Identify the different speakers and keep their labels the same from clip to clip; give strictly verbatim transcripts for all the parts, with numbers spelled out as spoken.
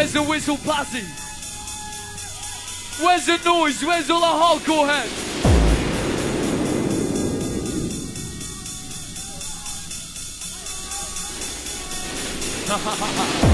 Speaker 1: Where's the whistle posse? Where's the noise? Where's all the hardcore heads? Ha ha ha ha.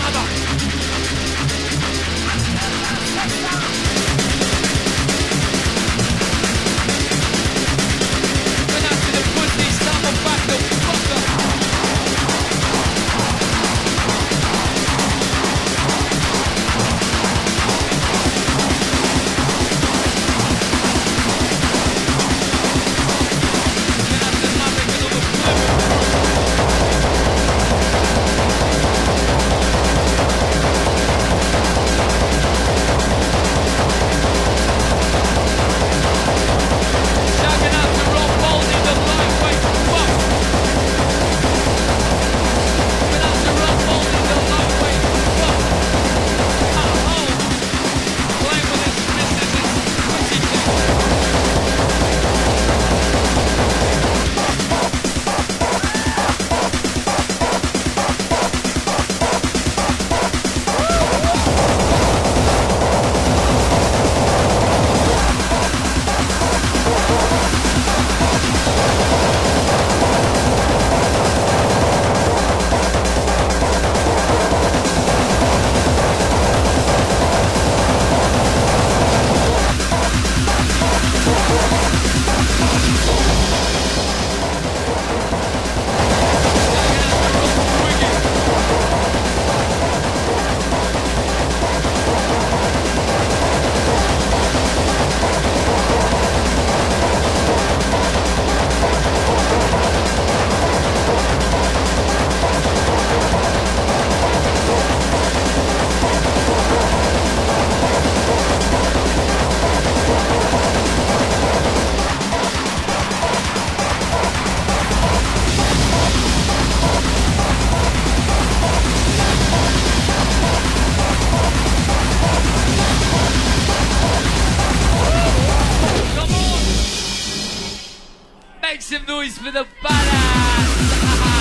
Speaker 1: For the badass!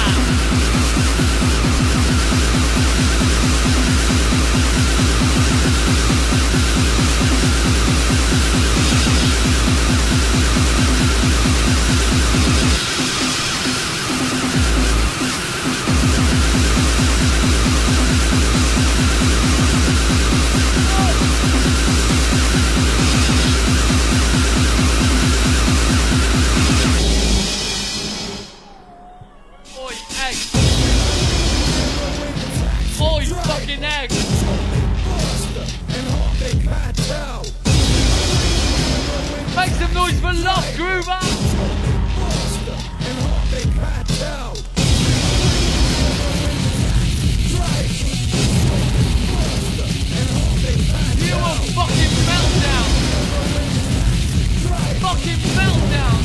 Speaker 1: Make some noise for Lost Groover! You will fucking meltdown! Fucking meltdown!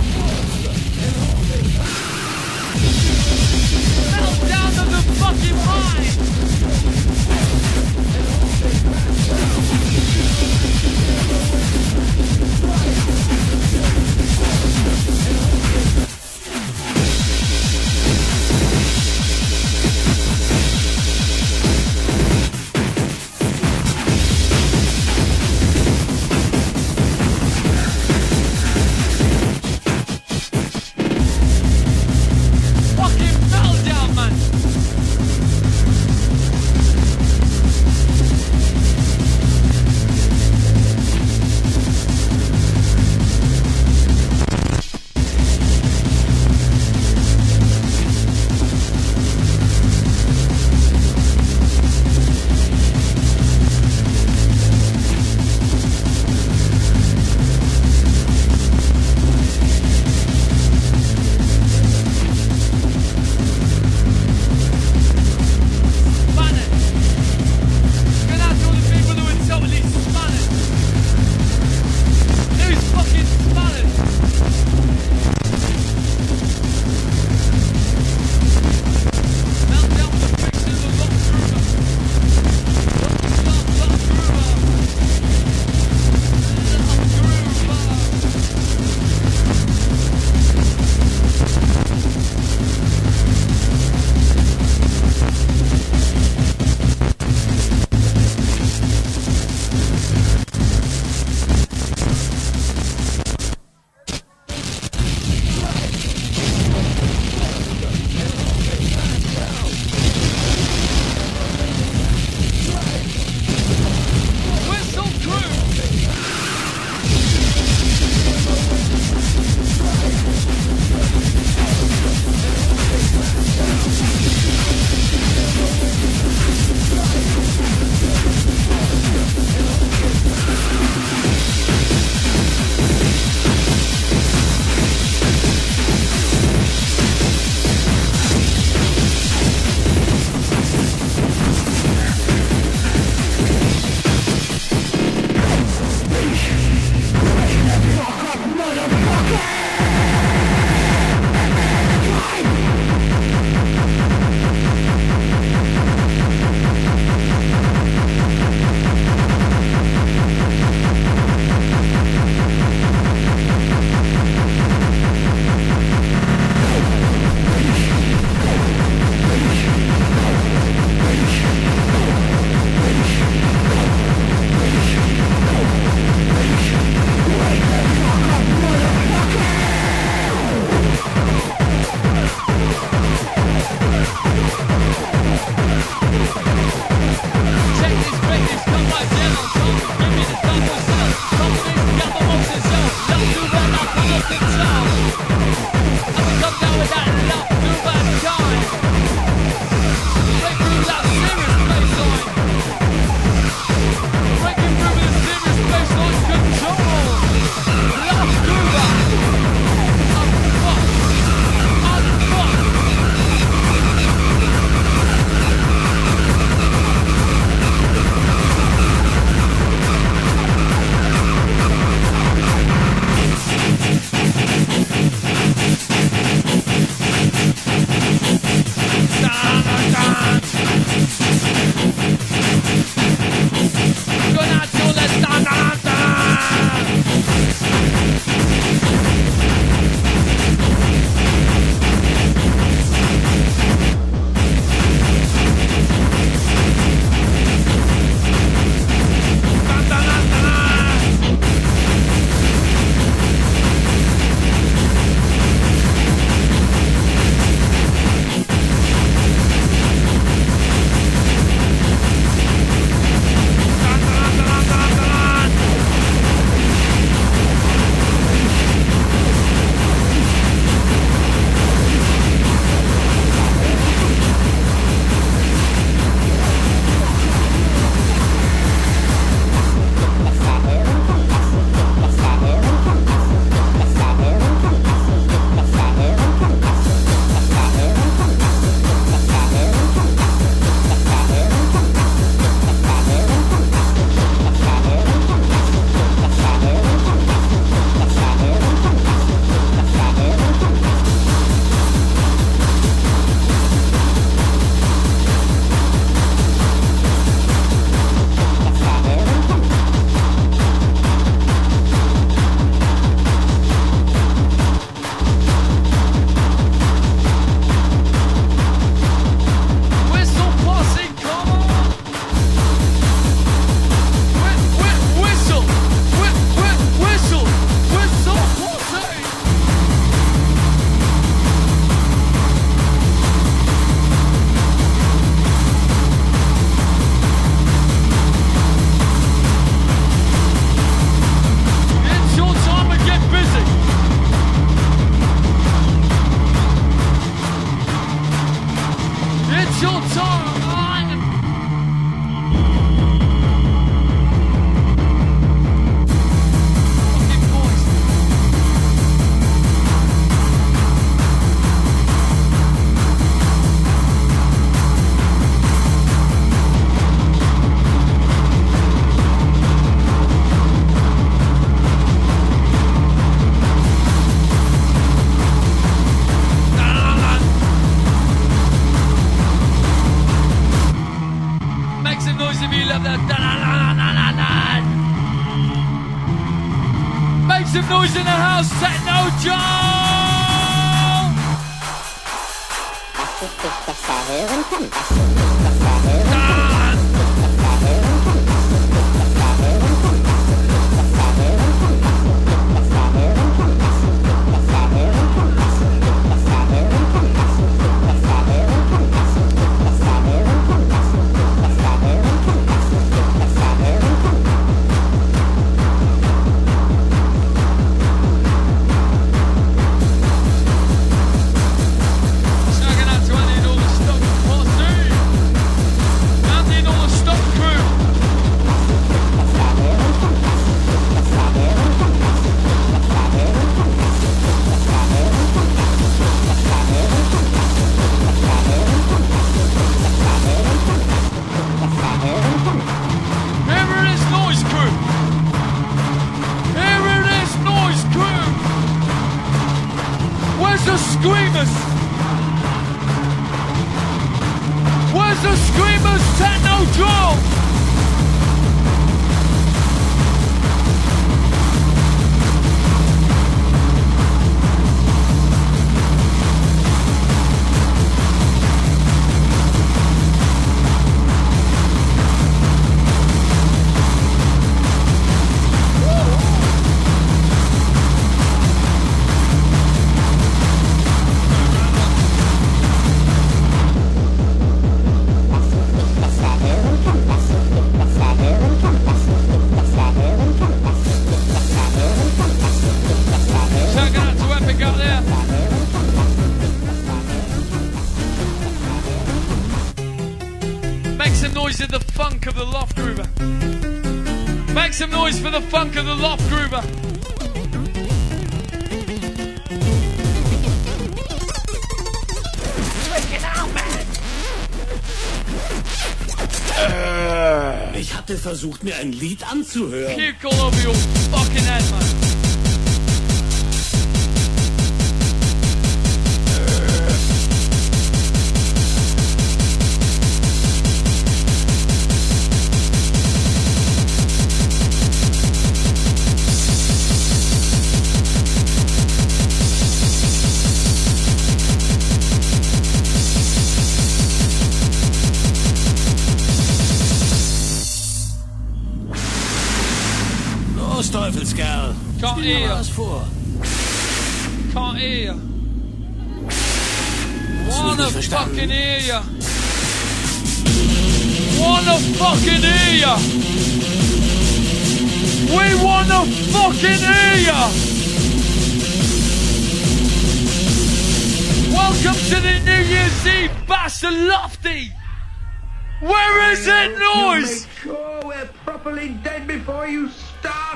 Speaker 1: Meltdown of the fucking mind! some noise in the house, Techno Joe!
Speaker 2: Was ich dich besser hören kann, was ich dich besser hören kann, was ich dich besser hören kann, was ich dich besser hören kann, was ich dich besser hören kann, was ich dich besser hören kann, was ich dich besser hören kann, was ich dich besser hören kann, was ich dich besser hören kann, was ich dich besser hören kann, was ich dich besser hören kann, was ich dich besser hören kann.
Speaker 1: The Screamers! Where's the Screamers Techno Drum? some noise in the funk of the Loft Groover. Make some noise for the funk of the Loft Groover.
Speaker 3: Ich hatte versucht, mir ein Lied anzuhören.
Speaker 1: Puke all over your fucking head, man.
Speaker 3: Teufelskerl.
Speaker 1: Can't
Speaker 3: Spiel
Speaker 1: hear.
Speaker 3: mal was vor.
Speaker 1: Can't hear you.
Speaker 3: Hast du mich
Speaker 1: Wanna
Speaker 3: nicht verstanden?
Speaker 1: fucking hear ya. Wanna fucking hear ya. We wanna fucking hear ya. Welcome to the New Year's Eve Bash and Lofty. Where is it, noise?
Speaker 4: Make sure we're properly dead before you start.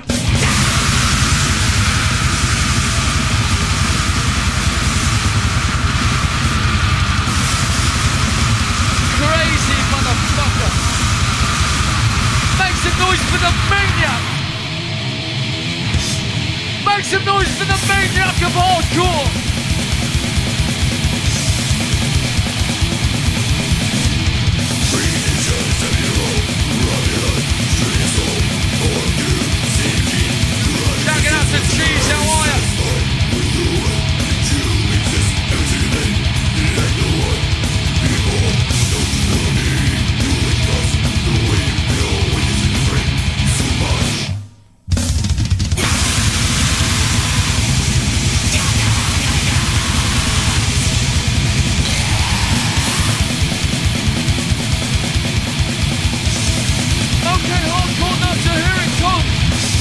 Speaker 1: Crazy motherfucker. Make some noise for the maniac. Make some noise for the maniac of hardcore. Shouting out to Cheese, how are ya? Okay, hardcore nuts, so here it comes.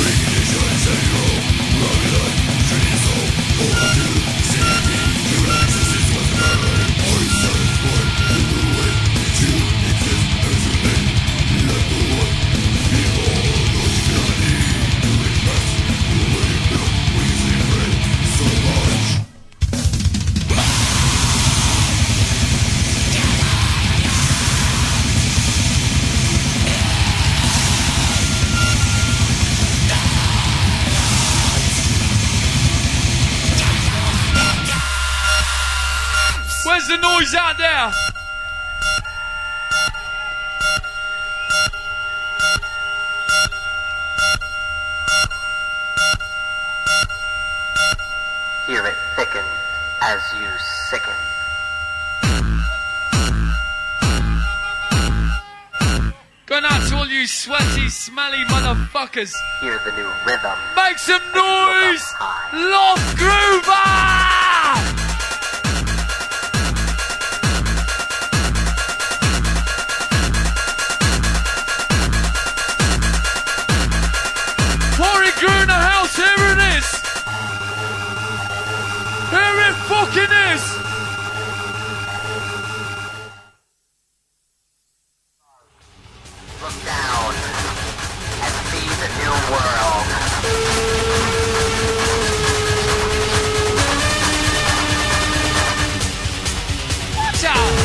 Speaker 1: Where's the noise out there?
Speaker 5: Hear it thicken as you sicken.
Speaker 1: Going out to all you sweaty, smelly motherfuckers.
Speaker 5: Hear the new rhythm.
Speaker 1: Make some noise! Loft Groover! Corey Grew in the house, here it is! Here it fucking is!
Speaker 5: Look down and see the new world.
Speaker 1: Watch out!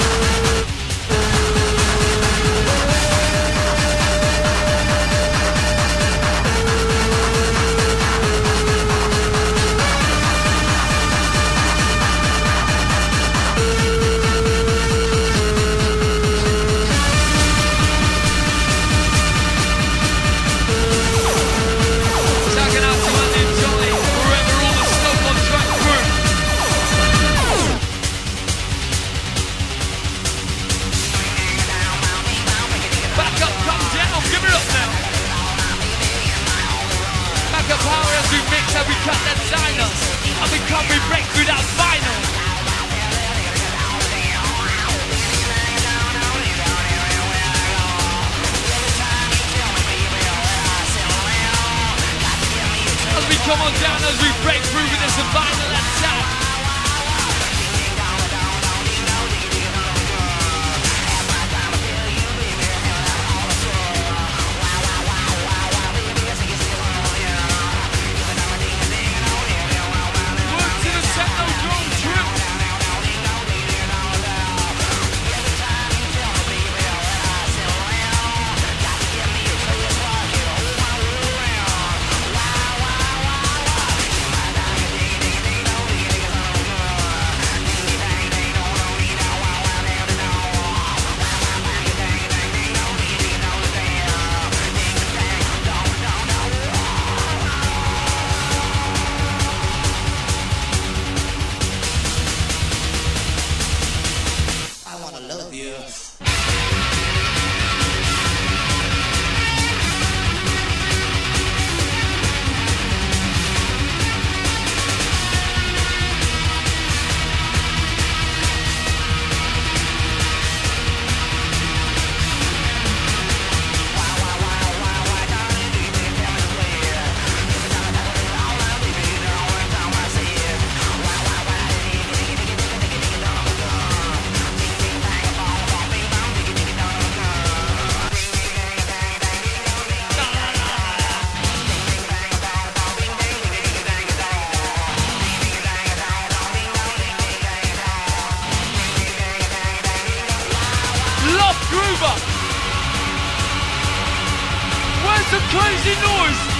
Speaker 1: Tagging out to Andy and Johnny, wherever all the smoke on track crew. Back up, come down, give it up now. Back up power as we mix, as we cut that diner. And we come, we break through that vinyl. As we come on down, as we break through with this vinyl, that's out. some crazy noise.